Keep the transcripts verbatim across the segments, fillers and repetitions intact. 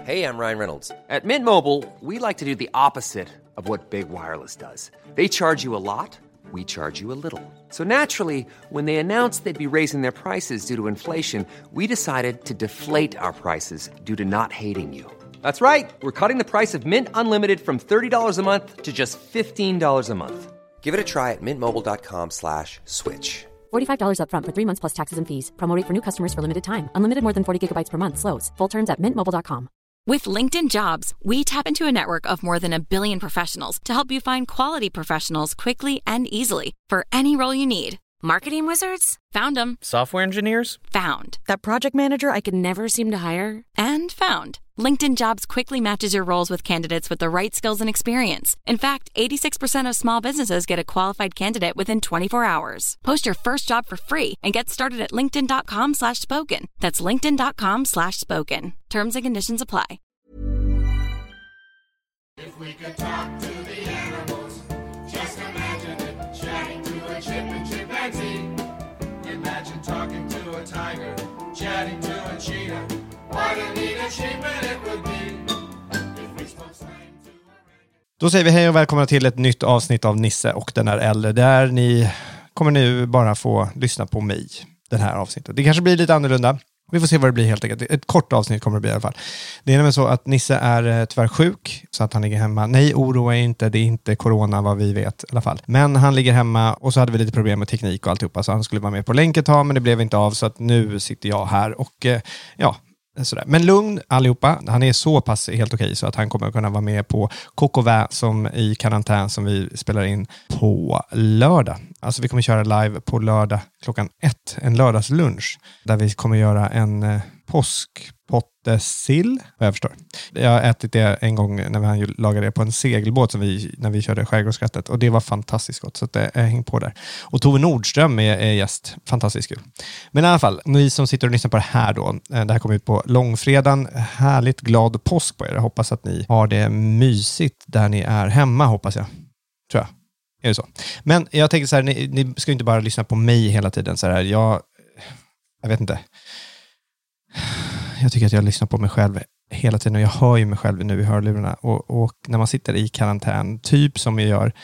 Hey, I'm Ryan Reynolds. At Mint Mobile, we like to do the opposite of what Big Wireless does. They charge you a lot, we charge you a little. So naturally, when they announced they'd be raising their prices due to inflation, we decided to deflate our prices due to not hating you. That's right. We're cutting the price of Mint Unlimited from thirty dollars a month to just fifteen dollars a month. Give it a try at mintmobile.com slash switch. forty-five dollars up front for three months plus taxes and fees. Promo rate for new customers for limited time. Unlimited more than forty gigabytes per month slows. Full terms at mint mobile dot com. With LinkedIn Jobs, we tap into a network of more than a billion professionals to help you find quality professionals quickly and easily for any role you need. Marketing wizards? Found them. Software engineers? Found. That project manager I could never seem to hire? And found. LinkedIn Jobs quickly matches your roles with candidates with the right skills and experience. In fact, eighty-six percent of small businesses get a qualified candidate within twenty-four hours. Post your first job for free and get started at linkedin.com slash spoken. That's linkedin.com slash spoken. Terms and conditions apply. If we could talk to the animals, just imagine it. Chatting to a chip and chimpanzee. Imagine talking to a tiger, chatting to a cheetah. What a neat achievement it would be if we spoke slang to a reindeer. Då säger vi hej och välkomna till ett nytt avsnitt av Nisse och den är äldre. Där ni kommer nu bara få lyssna på mig den här avsnittet. Det kanske blir lite annorlunda. Vi får se vad det blir helt enkelt. Ett kort avsnitt kommer det bli i alla fall. Det är nämligen så att Nisse är tyvärr sjuk så att han ligger hemma. Nej, oroa er inte. Det är inte corona vad vi vet i alla fall. Men han ligger hemma och så hade vi lite problem med teknik och alltihopa. Så han skulle vara med på länk ett tag men det blev inte av. Så att nu sitter jag här och ja... Sådär. Men lugn allihopa, han är så pass helt okej så att han kommer kunna vara med på Kokova som i karantän som vi spelar in på lördag. Alltså vi kommer köra live på lördag klockan ett, en lördagslunch där vi kommer göra en eh, påskpottesill, vad jag förstår. Jag har ätit det en gång när vi lagade det på en segelbåt som vi, när vi körde Skärgårdsskrattet och det var fantastiskt gott så att det är häng på där. Och Tove Nordström är, är gäst, fantastiskt kul. Men i alla fall, ni som sitter och lyssnar på det här då, det här kommer ut på långfredagen, härligt glad påsk på er. Jag hoppas att ni har det mysigt där ni är hemma, hoppas jag. Tror jag. Är det så? Men jag tänker så här, ni, ni ska inte bara lyssna på mig hela tiden så här. Jag, jag vet inte. Jag tycker att jag lyssnar på mig själv hela tiden och jag hör ju mig själv nu i hörlurarna. Och, och när man sitter i karantän, typ som jag gör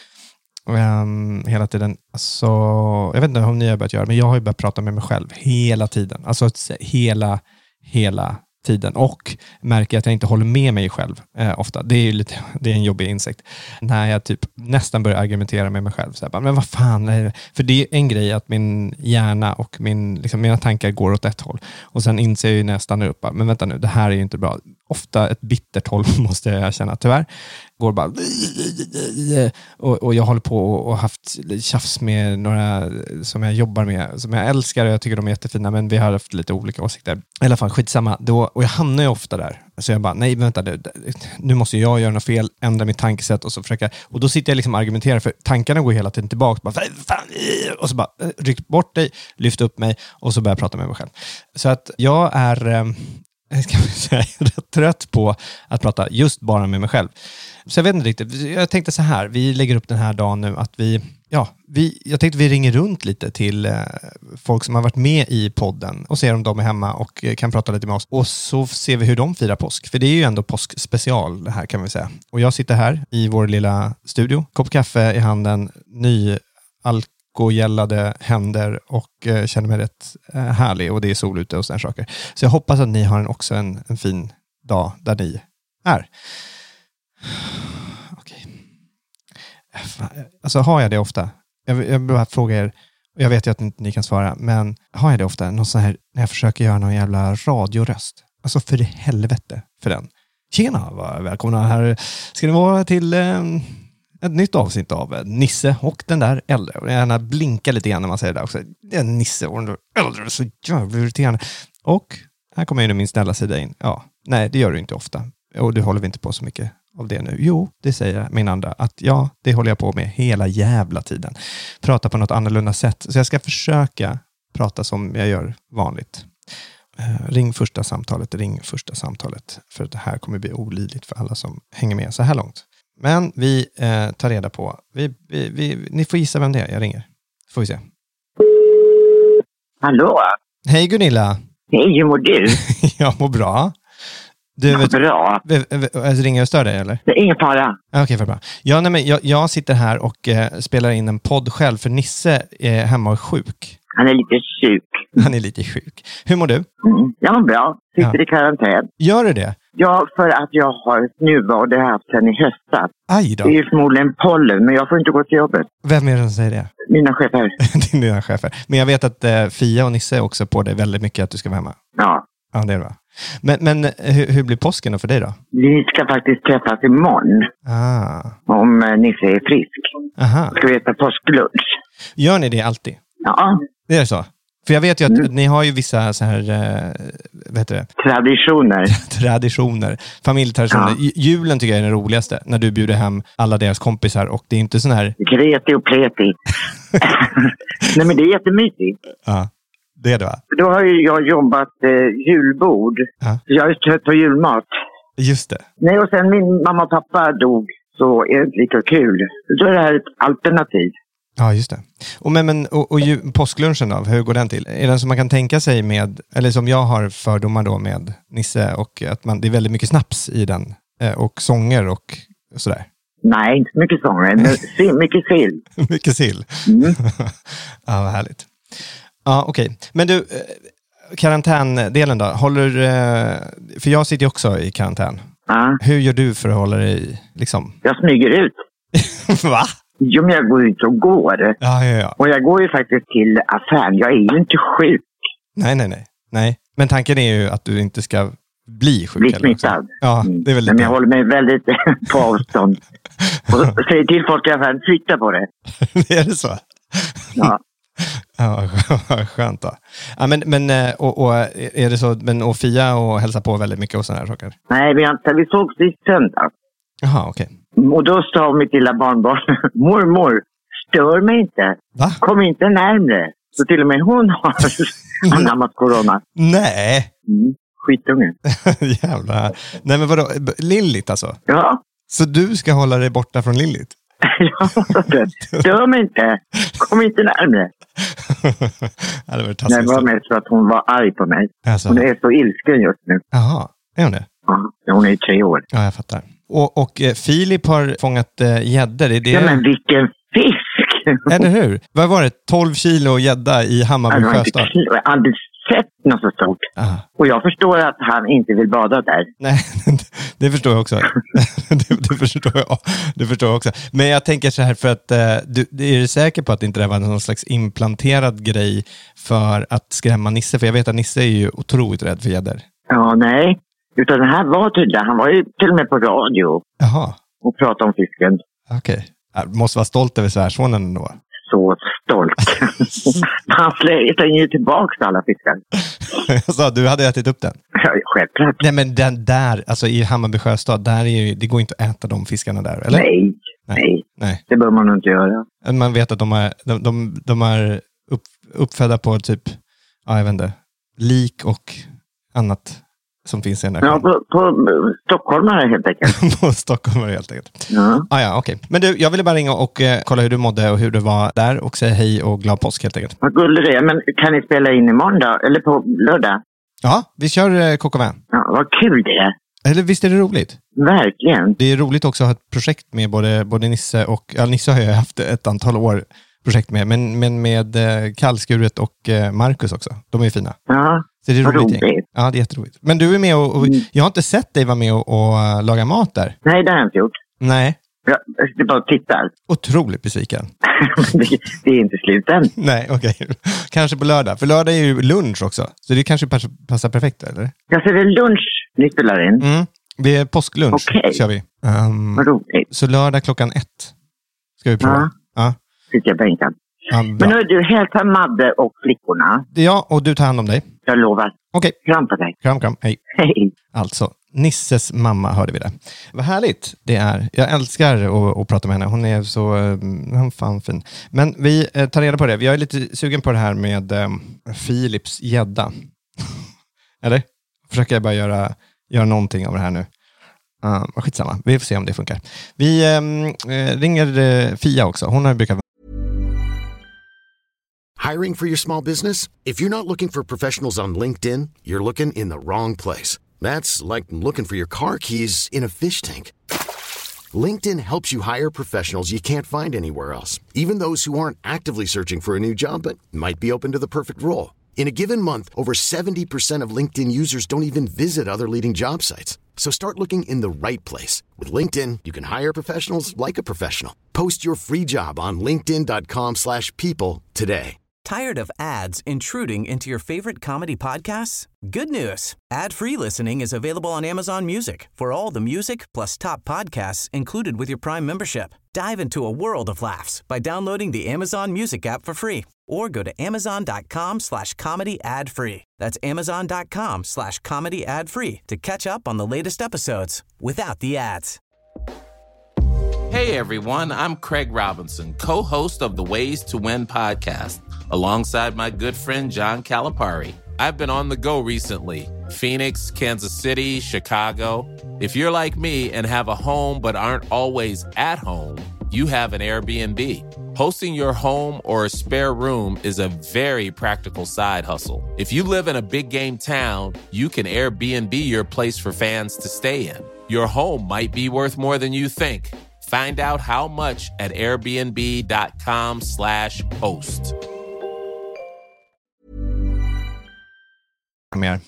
um, hela tiden. Alltså, jag vet inte om ni har börjat göra, men jag har ju börjat prata med mig själv hela tiden. Alltså hela, hela tiden. Och märker att jag inte håller med mig själv eh, ofta. Det är ju lite, det är en jobbig insikt. När jag typ nästan börjar argumentera med mig själv. Så här, men vad fan är det? För det är en grej att min hjärna och min, liksom, mina tankar går åt ett håll. Och sen inser jag ju när jag stannar upp. Men vänta nu, det här är ju inte bra. Ofta ett bittert håll måste jag känna. Tyvärr går bara och, och jag håller på och haft tjafs med några som jag jobbar med, som jag älskar och jag tycker de är jättefina, men vi har haft lite olika åsikter. I alla fall, skitsamma. Då, och jag hamnar ju ofta där. Så jag bara, nej vänta, nu, nu måste jag göra något fel, ändra mitt tankesätt och så försöka, och då sitter jag liksom och argumenterar för tankarna går hela tiden tillbaka. Bara, fan, och så bara, ryck bort dig, lyft upp mig och så börjar jag prata med mig själv. Så att jag är... ska man säga, rätt trött på att prata just bara med mig själv. Så jag vet inte riktigt. Jag tänkte så här, vi lägger upp den här dagen nu att vi, ja, vi, jag tänkte vi ringer runt lite till eh, folk som har varit med i podden och ser om de är hemma och eh, kan prata lite med oss. Och så ser vi hur de firar påsk. För det är ju ändå påskspecial det här kan vi säga. Och jag sitter här i vår lilla studio, kopp kaffe i handen, ny alkohol och gällade händer och eh, känner mig rätt eh, härlig och det är sol ute och sådana saker. Så jag hoppas att ni har en, också en, en fin dag där ni är. Okej. Alltså har jag det ofta? Jag, jag vill bara fråga er, och jag vet ju att inte ni kan svara, men har jag det ofta? Någon sån här, när jag försöker göra någon jävla radioröst. Alltså för det helvete för den. Tjena, välkomna här. Ska ni vara till... Eh, ett nytt avsnitt av Nisse och den där äldre. Och jag gärna blinka lite grann när man säger det där också. Det är Nisse och den där äldre. Så jävla irriterande. Och här kommer ju min snälla sida in. Ja, nej det gör du inte ofta. Och du håller vi inte på så mycket av det nu. Jo, det säger min andra. Att ja, det håller jag på med hela jävla tiden. Prata på något annorlunda sätt. Så jag ska försöka prata som jag gör vanligt. Uh, ring första samtalet, ring första samtalet. För det här kommer bli olidligt för alla som hänger med så här långt. Men vi eh, tar reda på. Vi, vi, vi, ni får gissa vem det är. Jag ringer. Får vi se. Hallå? Hej Gunilla. Hej, hur mår du? Jag mår bra. Du, vet, Bra. v- v- alltså, ringer jag och stör dig, eller? Det är ingen fara. Okej, okay, för bra. Ja, nej, men jag, jag sitter här och eh, spelar in en podd själv, för Nisse är hemma och är sjuk. Han är lite sjuk. Han är lite sjuk. Hur mår du? Mm. Jag mår bra. Sitter Ja. i karantän. Gör du det? Ja, för att jag har snuva och det har jag haft sedan i höstas. Aj då. Det är ju förmodligen pollen, men jag får inte gå till jobbet. Vem är det som säger det? Mina chefer. Det är dina chefer. Men jag vet att eh, Fia och Nisse också på dig väldigt mycket att du ska vara hemma. Ja. Ja, det är bra. Men, men hur, hur blir påsken då för dig då? Vi ska faktiskt träffas imorgon. Ah. Om eh, Nisse är frisk. Aha. Ska vi äta påsklunch? Gör ni det alltid? Ja. Det är så? För jag vet ju att Mm. ni har ju vissa så här, eh, vad heter det? Traditioner. Traditioner, familjetraditioner. Ja. J- Julen tycker jag är den roligaste, när du bjuder hem alla deras kompisar och det är inte sån här... Kreti och pleti. Nej, men det är jättemysigt. Ja, det är det va? Då har ju jag jobbat eh, julbord. Ja. Jag är trött på julmat. Just det. Nej, och sen min mamma och pappa dog, så är det inte lika kul. Då är det här ett alternativ. Ja, just det. Och, men, men, och, och ju, påsklunchen då, hur går den till? Är den som man kan tänka sig med, eller som jag har fördomar då med Nisse, och att man, det är väldigt mycket snaps i den, eh, och sånger och sådär? Nej, inte mycket sånger, men si- mycket sill. Mycket sill. Mm. Ja, vad härligt. Ja, okej. Men du, eh, karantändelen då, håller, eh, för jag sitter ju också i karantän. Ja, Hur gör du för att hålla dig, liksom? jag smyger ut. Va? Jo, men jag går ut och går. Ja, ja, ja. Och jag går ju faktiskt till affären. Jag är ju inte sjuk. Nej, nej, nej. Nej. Men tanken är ju att du inte ska bli sjuk. Bli heller också. smittad. Ja, Mm. det är väl Men lite... jag håller mig väldigt på avstånd. Och säger till folk i affären, flytta på det. är det så? Ja. Ja, vad skönt då. Ja, men, men eh, och, och är det så, men och Fia och hälsa på väldigt mycket och sådana här saker? Nej, vi, har inte, vi sågs i söndag. Jaha, okej. Och då sa mitt lilla barnbarn, mormor, stör mig inte. Va? Kom inte närmre. Så till och med hon har anammat corona. Nej! Mm. Skitungen. Jävla... Nej, men vadå? B- Lillit alltså? Ja. Så du ska hålla dig borta från Lillit? Ja, stör mig inte. Kom inte närmre. Ja, det var Nej, taskigt. det var mest för att hon var arg på mig. Alltså. Hon är så ilsken just nu. Jaha, är hon det? Ja, hon är ju tre år. Ja, jag fattar. Och, och eh, Filip har fångat eh, gäddor. Är det... Ja, men vilken fisk! Eller hur? Vad var det? tolv kilo gädda i Hammarby Han har inte sjöstad? kl- jag har aldrig sett något så stort. Ah. Och jag förstår att han inte vill bada där. Nej, det förstår jag också. det, det, förstår jag, det förstår jag också. Men jag tänker så här, för att eh, du, är du säker på att inte det var någon slags implanterad grej för att skrämma Nisse? För jag vet att Nisse är ju otroligt rädd för gäddor. Ja, nej. Utan det här var tydligen, han var ju till och med på radio Jaha, och pratade om fisken. okej. Jag måste vara stolt över svärsonen ändå. Så stolt. Han slänger ju tillbaka alla fiskar. Jag sa, du hade ätit upp den. Ja, självklart. Nej, men den där, alltså i Hammarby sjöstad, där är ju, det går inte att äta de fiskarna där, eller? Nej, nej, Nej. det bör man nog inte göra. Man vet att de är, de, de, de är upp, uppfödda på typ, ja, jag vet inte, lik och annat som finns i den där Ja, sjön. på, på stockholmare helt enkelt. På Stockholm helt enkelt. Ja. Ah, ja, okej. Men du, jag ville bara ringa och eh, kolla hur du mådde och hur du var där och säga hej och glad påsk helt enkelt. Vad gullig det är. Men kan ni spela in imorgon då? Eller på lördag? Ja, vi kör eh, K K V. Ja, vad kul det är. Eller visst är det roligt? Verkligen. Det är roligt också att ha ett projekt med både, både Nisse och, ja, Nisse har jag haft ett antal år projekt med, men, men med eh, Kallskuret och eh, Marcus också. De är ju fina. Ja, Så det är vad roligt. roligt. Ja, det är jätteroligt. Men du är med och, och Mm. jag har inte sett dig vara med och, och uh, laga mat där. Nej, det har jag inte gjort. Nej, Jag, jag bara tittar. otroligt besviken. det, det är inte slut än. Nej, okej. Kanske på lördag. För lördag är ju lunch också. Så det kanske pass, passar perfekt, eller? Jag ser det är lunch ni spelar in. Mm. Det är påsklunch, Okej. kör vi. Um, Vad roligt. så lördag klockan ett ska vi prova. Ja. Ja. Sitter jag bänkad. Ja, Men bra. nu är du, hälsa Madde och flickorna. Det är jag och du tar hand om dig. Jag lovar. Okej, Kram på dig. kram, kram. Hej. Hej. Alltså, Nisses mamma hörde vi det. Vad härligt det är. Jag älskar att, att prata med henne. Hon är så um, fan fin. Men vi eh, tar reda på det. Jag är lite sugen på det här med um, Philips gädda. Eller? Försöker jag bara göra, göra någonting av det här nu. Uh, skitsamma. Vi får se om det funkar. Vi um, eh, ringer eh, Fia också. Hon har brukat... Hiring for your small business? If you're not looking for professionals on LinkedIn, you're looking in the wrong place. That's like looking for your car keys in a fish tank. LinkedIn helps you hire professionals you can't find anywhere else, even those who aren't actively searching for a new job but might be open to the perfect role. In a given month, over seventy percent of LinkedIn users don't even visit other leading job sites. So start looking in the right place. With LinkedIn, you can hire professionals like a professional. Post your free job on linkedin dot com slash people today. Tired of ads intruding into your favorite comedy podcasts? Good news. Ad-free listening is available on Amazon Music for all the music plus top podcasts included with your Prime membership. Dive into a world of laughs by downloading the Amazon Music app for free or go to amazon.com slash comedy ad free. That's amazon.com slash comedy ad free to catch up on the latest episodes without the ads. Hey everyone, I'm Craig Robinson, co-host of the Ways to Win podcast, alongside my good friend John Calipari. I've been on the go recently. Phoenix, Kansas City, Chicago. If you're like me and have a home but aren't always at home, you have an Airbnb. Hosting your home or a spare room is a very practical side hustle. If you live in a big game town, you can Airbnb your place for fans to stay in. Your home might be worth more than you think. Find out how much at airbnb.com slash host. Mer.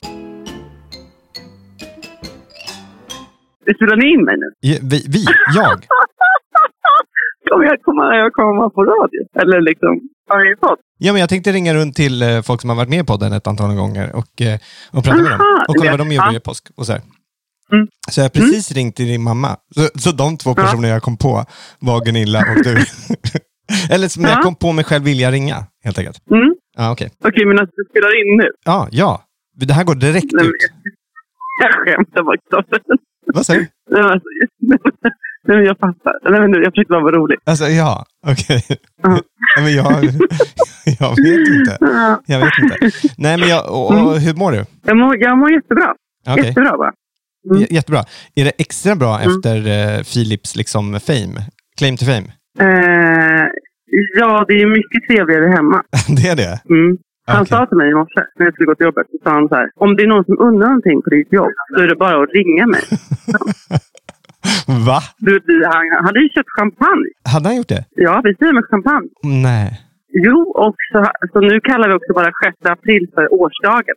Spelar ni in mig nu? Ja, vi, vi, jag. Kommer jag komma, jag komma på radio? Eller liksom, har ni fått? Ja, men jag tänkte ringa runt till eh, folk som har varit med på den ett antal gånger och, eh, och prata med dem. Och kolla vad de gjorde i påsk och så här. Mm. Så jag har precis mm. ringt till din mamma. Så, så de två personer ja. jag kom på var Gunilla och du. Eller som ja. jag kom på mig själv vilja ringa, helt enkelt. Mm. Ja, okej. Okay. Okej, okay, men alltså du spelar in nu? Ja, ja. Det här går direkt nej, ut. Jag skämtar bara. Vad säger du? Nej, alltså, nej, men jag fattar. Nej, men jag försökte vara rolig. Alltså, ja. Okej. Okay. Uh-huh. Men jag, jag vet inte. Jag vet inte. Nej, men jag, och, och, hur mår du? Jag mår, jag mår jättebra. Okay. Jättebra bara. Mm. J- jättebra. Är det extra bra mm. efter uh, Philips liksom fame? Claim to fame? Uh, ja, det är mycket trevligare hemma. Det är det? Mm. Han okay. sa till mig i morse när jag skulle gå till jobbet, så sa han så här: om det är någon som undrar någonting på ditt jobb så är det bara att ringa mig. Va? Du, du, han, han hade ju köpt champagne. Hade han gjort det? Ja, vi ser med champagne. Nej. Jo, och så, så nu kallar vi också bara sjätte april för årsdagen.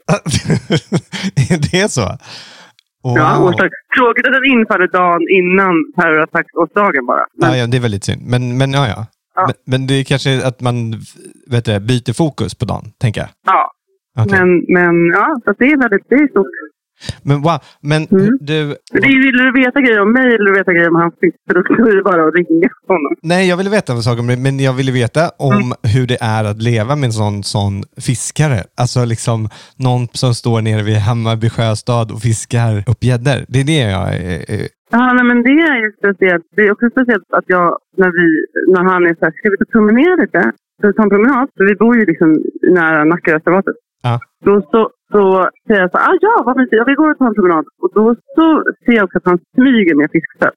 Är det så? Wow. Ja, årsdag. Tråkigt att den införde dagen innan terrorattacksårsdagen bara. Men... Ja, ja, det är väldigt synd. Men, men ja, ja. Ja. Men, men det är kanske att man vet du, byter fokus på dagen, tänker jag. Ja, okay. men, men ja, så det är väldigt det är stort. Men wow, men mm. du... Det, vill du veta grejer om mig eller vill du veta grejer om hans fisk? För då skulle det bara att ringa honom. Nej, jag ville veta saker om det, men jag ville veta om mm. hur det är att leva med en sån, sån fiskare. Alltså liksom någon som står nere vid Hammarby sjöstad och fiskar upp gäddor. Det är det jag är... Ja, nej, men det är ju speciellt. Det är också speciellt att jag, när vi, när han är så här, ska vi ta promenera lite? Så vi tar en promenad, för vi bor ju liksom nära Nackareservatet. Ja. Då så, så säger jag så ah, ja, vad mysigt, jag vill gå och ta en promenad. Och då så ser jag också att han smyger med fisksätt.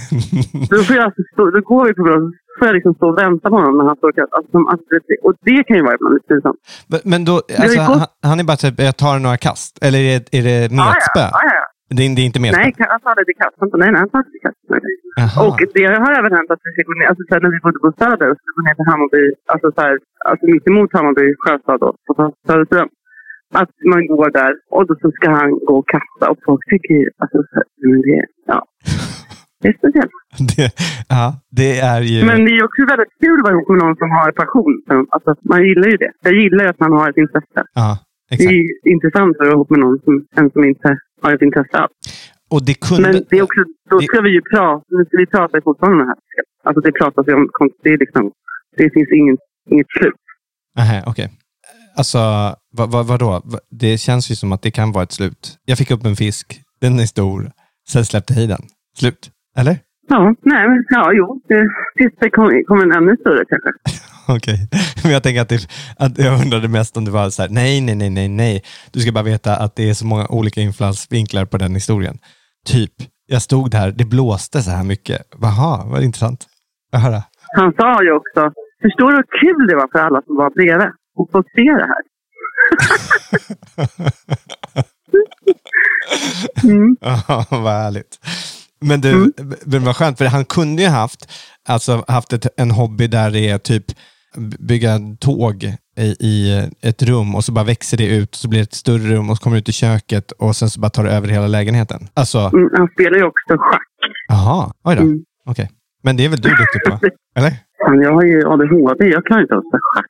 Då får jag alltså stå, då går vi på promenad, så får jag liksom stå och vänta på honom när han står alltså, alltså, och det kan ju vara ibland lite pinsamt. Men, men då, alltså, han, han är bara typ, jag tar några kast, eller är det, är det metspö? Ja, ja, ja. Det är, det är inte mer. Nej, han tar det till kassen. Nej, nej, han tar det till kassen. Och det har även hänt att vi fick gå ner, alltså så här, när vi bodde på Söder och så gå ner till Hammarby, alltså så här, alltså mitt emot Hammarby sjöstad då, på Söderström. Att man går där och då så ska han gå och kasta och folk tycker ju, alltså så här, men det, ja. Det är speciellt. Det, ja, det är ju... Men det är också väldigt kul att vara ihop med någon som har passion. Alltså, man gillar ju det. Jag gillar ju att man har ett intresse. Ja, exakt. Det är intressant att vara ihop med någon som, en som inte har ett intresse alls. Och det kunde... Men det är också, då ska det... vi ju prata, nu ska vi prata fortfarande här. Alltså det pratas ju om, det är liksom, det finns ingen, inget slut. Aha, okej. Okay. Alltså, vad, vad, vadå? Det känns ju som att det kan vara ett slut. Jag fick upp en fisk, den är stor, sen släppte jag den. Slut, eller? Ja, nej, men ja, jo. Det, det kommer kom en ännu större kanske. Okej, okay. Men jag tänker att, det, att jag undrade mest om det var så här, nej, nej, nej, nej, nej. Du ska bara veta att det är så många olika infallsvinklar på den historien. Typ, jag stod där, det blåste så här mycket. Jaha, vad intressant. Jag höra. Han sa ju också, förstår du hur kul det var för alla som var bredvid och få se det här? Mm. Ja, vad härligt. Men du, Mm. men vad skönt, för han kunde ju haft, alltså haft ett, en hobby där det är typ bygga tåg i, i ett rum och så bara växer det ut och så blir det ett större rum och så kommer det ut i köket och sen så bara tar det över hela lägenheten. Alltså... Mm, han spelar ju också schack. Jaha, oj då. Mm. Okej. Okay. Men det är väl du duktig på, eller? Men jag har ju A D H D, jag kan inte ha schack.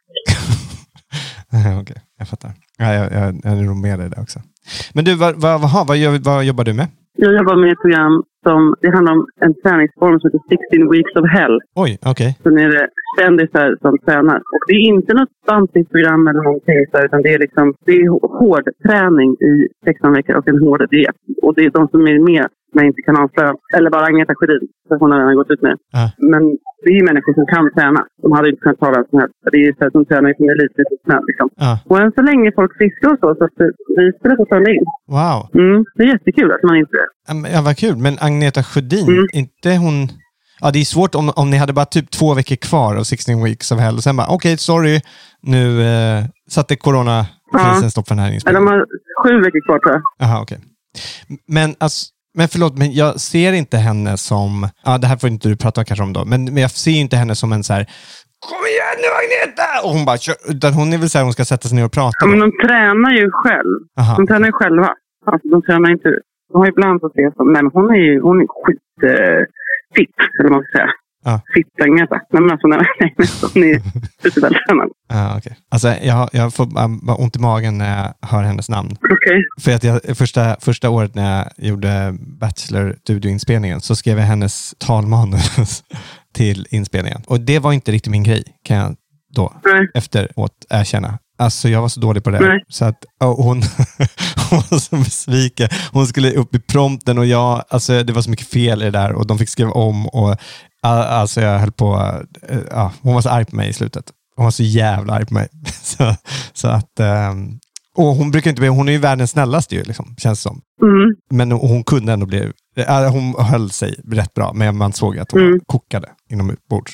Okej, okay, jag fattar. Ja, jag, jag, jag är nog med dig där också. Men du, vad, vad, vad, vad, gör, vad jobbar du med? Jag jobbar med ett program som, det handlar om en träningsform som heter sixteen weeks of hell. Oj, okej. Okay. Så är det kändisar som tränar. Och det är inte något dansprogram eller någonting, utan det är liksom, det är hård träning i sexton veckor och en hård diet. Och det är de som är med, men inte kan avslöja. Eller bara Agneta Sjödin, för hon har redan gått ut med. Ah. Men det är människor som kan träna. De hade inte kunnat tala som helst. Det är ju så att de tränar som elit lite snabbt liksom. Ah. Och än så länge folk fiskar och så, så att vi skulle få följa in. Wow. Mm, det är jättekul att man inte... Ja, vad kul. Men Agneta Sjödin, mm. inte hon... Ja, det är svårt om, om ni hade bara typ två veckor kvar av sixteen weeks of hell. Och sen bara, okej, okay, sorry. Nu eh, satte coronakrisen ja. stopp för den här inspelningen. De har sju veckor kvar, tror jag. Jaha, okej. Okay. Men, alltså, men förlåt, men jag ser inte henne som... Ja, det här får inte du prata kanske om då. Men, men jag ser inte henne som en så här... Kom igen nu, Agneta! Och hon bara, utan hon är väl så här, hon ska sätta sig ner och prata. Ja, men de tränar ju själv. Aha. De tränar ju själva. Alltså, de tränar inte... De har ibland fått se som... Nej, men hon är ju hon är skit... Eh, fitt, eller man ska säga. Ja. Fitt, Agneta. Nej, men alltså, nej, nej, hon är supervältränad. Ja, okej. Alltså, jag, jag får bara ont i magen när jag hör hennes namn. Okej. Okay. För att jag, första, första året när jag gjorde Bachelor-studioinspelningen så skrev jag hennes talmanus till inspelningen. Och det var inte riktigt min grej, kan jag då nej. efteråt erkänna. Alltså jag var så dålig på det. Nej. Så att oh, hon, hon var så besviken. Hon skulle upp i prompten och jag, alltså det var så mycket fel i det där och de fick skriva om och alltså jag höll på, ja, hon var så arg på mig i slutet. Hon var så jävla arg på mig. så, så att, um, och hon brukar inte bli, hon är ju världens snällaste ju liksom, känns som. Mm. Men hon kunde ändå bli, hon höll sig rätt bra, men man såg att hon mm. kokade inombords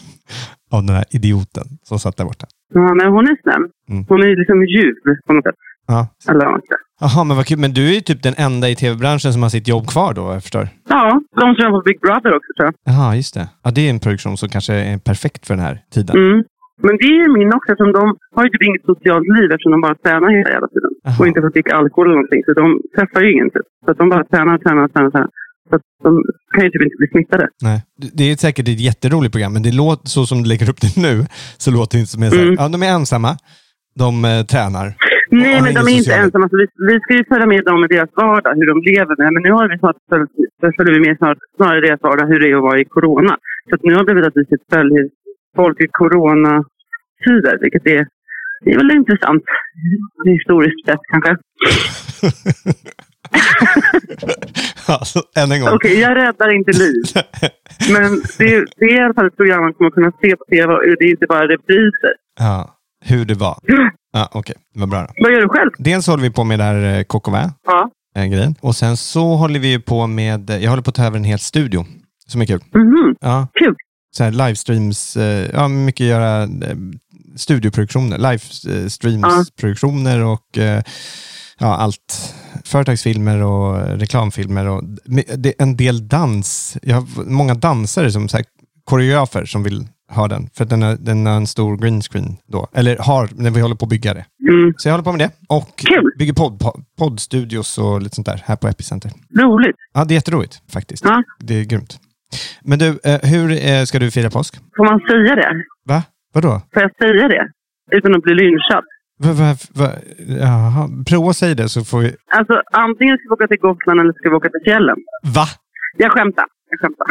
av den här idioten som satt där borta. Ja, men hon är snäll. Mm. Hon är liksom djur på något sätt. Ja. Eller vad. Jaha, men vad kul. Men du är ju typ den enda i tv-branschen som har sitt jobb kvar då, jag förstår. Ja, de som jobbar på Big Brother också, tror jag. Jaha, just det. Ja, det är en produktion som kanske är perfekt för den här tiden. Mm. Men det är min också, eftersom de har ju typ inget socialt liv eftersom de bara tränar hela, hela tiden. Aha. Och inte får dricka alkohol eller någonting. Så de träffar ju ingen typ. Så att de bara tränar, tränar, tränar, tränar. Så att de kan ju typ inte bli smittade. Nej, det är säkert ett jätteroligt program, men det låter så som du lägger upp det nu, så låter det inte som är så här, mm. ja, de är ensamma, de eh, tränar. Nej, men de är inte ensamma. Så vi, vi ska ju följa med dem i deras vardag, hur de lever med. Men nu har vi snart, så följer vi med snart, snarare deras vardag, hur det är att vara i corona. Så att nu har det blivit att vi ska följa folk i coronatider, vilket är, det är väl intressant. Historiskt sett kanske. Alltså, än en gång. Okej, okay, jag räddar inte liv. Men det, det är i alla fall ett program man kommer kunna se på tv och det är inte bara repriser. Ja, hur det var. Ja, ah, okej, okay. Det var bra då. Vad gör du själv? Dels håller vi på med där K K V. Ja. Grejen. Och sen så håller vi på med, jag håller på att ta över en hel studio. Som är kul. Mhm, ja. Kul. Så här livestreams, ja, mycket göra studioproduktioner, livestreamsproduktioner ja. och ja, allt. Företagsfilmer och reklamfilmer och det är en del dans. Jag har många dansare som så här, koreografer som vill ha den. För att den är, den är en stor green screen då. Eller har, när vi håller på att bygga det. Mm. Så jag håller på med det. Och Kul. bygger podd, poddstudios och lite sånt där här på Epicenter. Roligt. Ja, det är jätteroligt faktiskt. Ja. Det är grymt. Men du, hur ska du fira påsk? Får man säga det? Va? Vadå? Får jag säga det? Utan att bli lynchad. Va, va, va? Jaha, prova att säga det så får vi... Alltså, antingen ska vi åka till Gotland eller ska vi åka till fjällen. Va? Jag skämtar. Jag skämtar.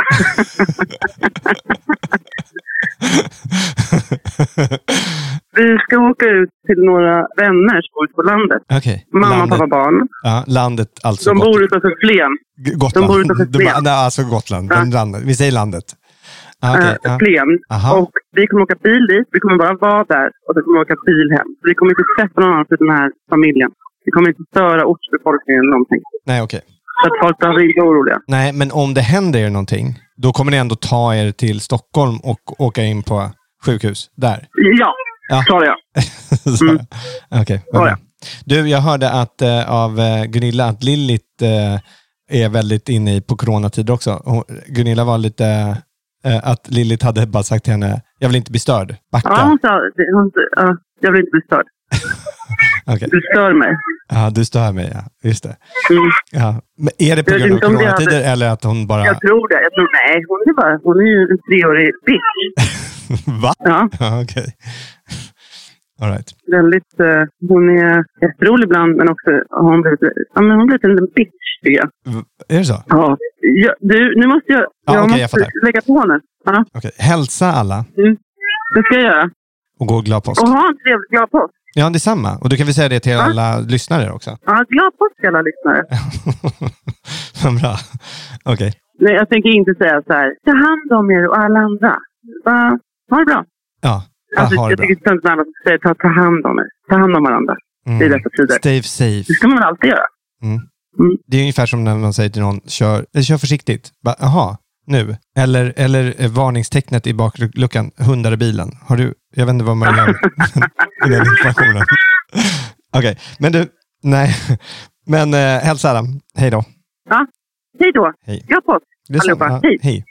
Vi ska åka ut till några vänner som bor ute på landet. Okay. Mamma, landet. pappa, barn. Ja, landet alltså. De bor utanför Flen. G- Gotland. De bor utanför Flen. De, nej, alltså Gotland. Ja. Landet. Vi säger landet. Ah, okay. äh, ja. Flen. Och vi kommer åka bil dit. Vi kommer bara vara där. Och så kommer vi åka bil hem. Så vi kommer inte träffa någon annan för den här familjen. Vi kommer inte störa ortsbefolkningen eller någonting. Nej, okej. Okay. Så att folk blir inte oroliga. Nej, men om det händer er någonting, då kommer ni ändå ta er till Stockholm och åka in på sjukhus där? Ja, ja. Sa jag. Mm. Okej, okay, ja. Du, jag hörde att uh, av uh, Gunilla att Lillit uh, är väldigt inne i på coronatider också. Hon, Gunilla var lite... Uh, att Lillit hade bara sagt till henne, jag vill inte bli störd. Backa. Ja, hon sa, hon, uh, jag vill inte bli störd. Okay. Du stör mig. Ja, du stör mig, ja. Just det. Mm. Ja. Men är det på grund av coronatider hade... eller att hon bara... Jag tror det. Jag tror, nej, hon är bara... Hon är ju en treårig bitch. Va? Ja. Ja, okej. Okay. All right. Väldigt... Uh, hon är jätterolig ibland, men också har hon blivit... Ja, men hon har blivit en liten bitch, tycker jag. V- är det så? Ja. ja du, nu måste jag... Ja, jag okay, måste jag lägga på nu. Ja. Okej. Okay. Hälsa alla. Mm. Det ska jag göra. Och gå glad påsk. Och ha en trevlig glad påsk. Ja, det är samma. Och du kan väl säga det till ja. alla lyssnare också? Ja, glad påsk alla lyssnare. Bra. Okej. Okay. Nej, jag tänker inte säga så här. Ta hand om er och alla andra. Bara, ha det bra. Ja, alltså, ha det jag bra. tycker det är inte alla som säger ta, ta hand om er. Ta hand om varandra. Mm. Det är dessa tider. Stay safe. Det ska man alltid göra. Mm. Mm. Det är ungefär som när man säger till någon, kör, eller kör försiktigt. Bara, aha, nu. Eller, eller varningstecknet i bakluckan, hundar i bilen. Har du, jag vet inte vad man gör i den informationen. Okej, okay. Men du, nej. Men eh, hälsa alla. Hej då. Ja, hej då. Hej. Jag på. Allihopa, ja, hej. Hej.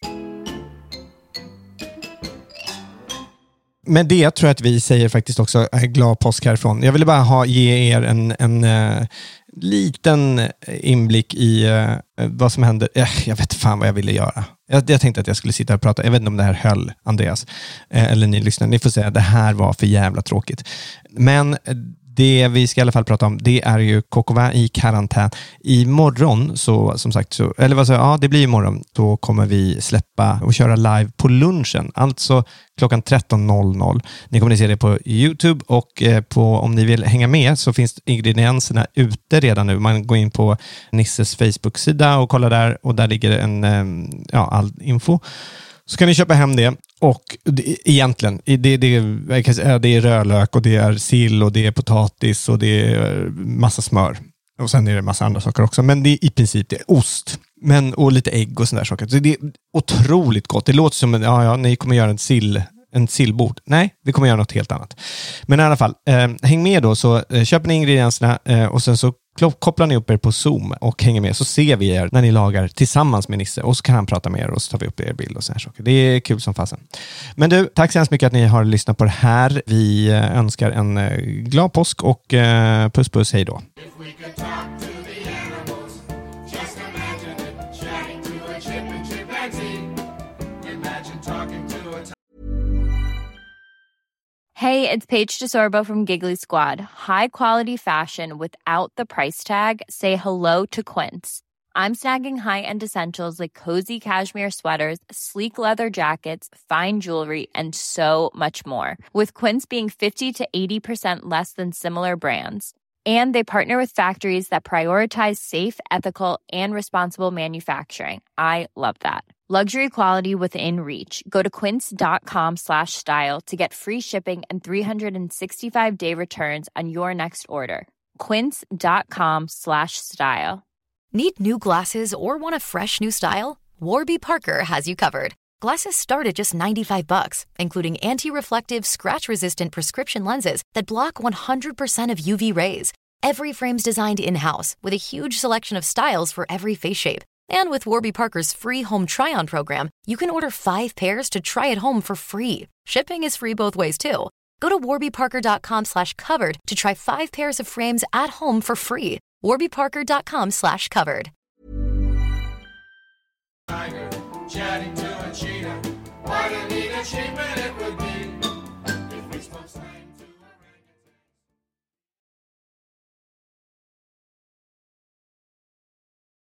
Men det tror jag att vi säger faktiskt också glad påsk härifrån. Jag ville bara ha, ge er en, en uh, liten inblick i uh, vad som händer. Uh, jag vet fan vad jag ville göra. Jag, jag tänkte att jag skulle sitta och prata. Jag vet inte om det här höll, Andreas. Uh, eller ni lyssnar. Ni får säga att det här var för jävla tråkigt. Men det vi ska i alla fall prata om, det är ju K K V i karantän. Imorgon, så som sagt, så, eller vad säger jag? Ja, det blir imorgon. Då kommer vi släppa och köra live på lunchen. Alltså klockan tretton noll noll. Ni kommer att se det på YouTube och eh, på, om ni vill hänga med så finns ingredienserna ute redan nu. Man går in på Nisses Facebook-sida och kollar där och där ligger en, eh, ja, all info. Så kan ni köpa hem det och det, egentligen det, det, det är rödlök och det är sill och det är potatis och det är massa smör. Och sen är det massa andra saker också. Men det är i princip det är ost. Men, och lite ägg och sådana där saker. Så det är otroligt gott. Det låter som att ja, ja, ni kommer göra en sill en sillbord. Nej, vi kommer göra något helt annat. Men i alla fall, eh, häng med då så eh, köper ni ingredienserna eh, och sen så kopplar ni upp er på Zoom och hänger med så ser vi er när ni lagar tillsammans med Nisse och så kan han prata med er och så tar vi upp er bild och så här saker. Det är kul som fasen. Men du, tack så hemskt mycket att ni har lyssnat på det här. Vi önskar en eh, glad påsk och eh, puss puss, hej då. Hey, it's Paige DeSorbo from Giggly Squad. High quality fashion without the price tag. Say hello to Quince. I'm snagging high-end essentials like cozy cashmere sweaters, sleek leather jackets, fine jewelry, and so much more. With Quince being fifty to eighty percent less than similar brands. And they partner with factories that prioritize safe, ethical, and responsible manufacturing. I love that. Luxury quality within reach. Go to quince.com slash style to get free shipping and three sixty-five day returns on your next order. Quince.com slash style. Need new glasses or want a fresh new style? Warby Parker has you covered. Glasses start at just ninety-five bucks, including anti-reflective, scratch-resistant prescription lenses that block one hundred percent of U V rays. Every frame's designed in-house with a huge selection of styles for every face shape. And with Warby Parker's free home try-on program, you can order five pairs to try at home for free. Shipping is free both ways, too. Go to warbyparker.com slash covered to try five pairs of frames at home for free. warbyparker.com slash covered. Tiger, chatting to a cheetah. What a neat achievement it would be